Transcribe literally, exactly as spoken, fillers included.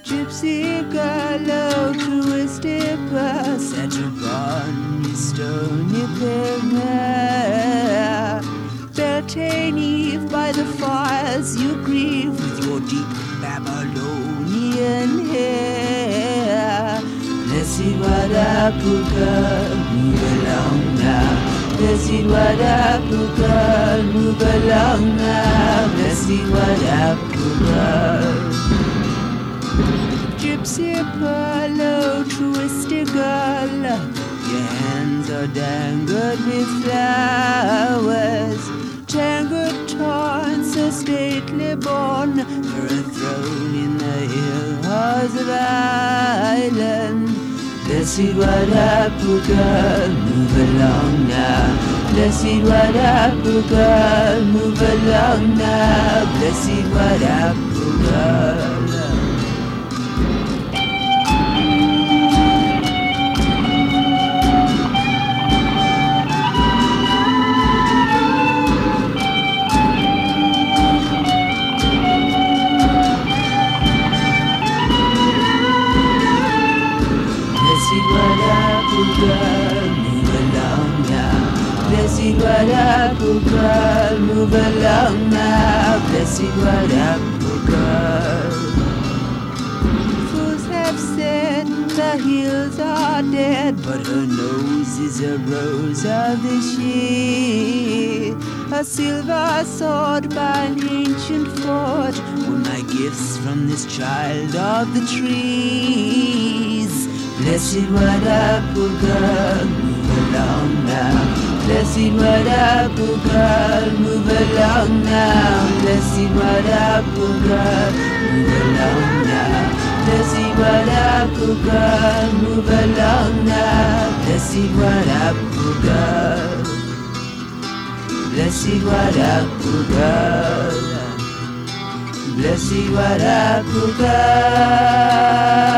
Gypsy girl, oh, twisted bus, set upon your stony pavement. Beltane Eve by the fires you grieve with your deep Babylonian hair. Blessed Wadapu girl, move along now. Blessed Wadapu girl, move along now. Blessed Wadapu girl. Gypsy pearl, oh, twisted girl, your hands are dangled with flowers. Tangled torn, so stately born, for a throne in the hills of Ireland. Blessed Wadapu girl, move along now. Blessed Wadapu girl, move along now. Blessed Wadapu girl. Girl, move along now. Blessed Wadapu girl, move along now. Blessed Wadapu girl. Fools have said the hills are dead, but her nose is a rose of the shade. A silver sword by an ancient fort were my gifts from this child of the trees. Blessed Wadapu girl, move along now. Blessed Wadapu girl, move along now. Blessed Wadapu girl, move along now. Blessed Wadapu girl, move along now. Blessed Wadapu girl. Blessed Wadapu girl. Blessed Wadapu girl.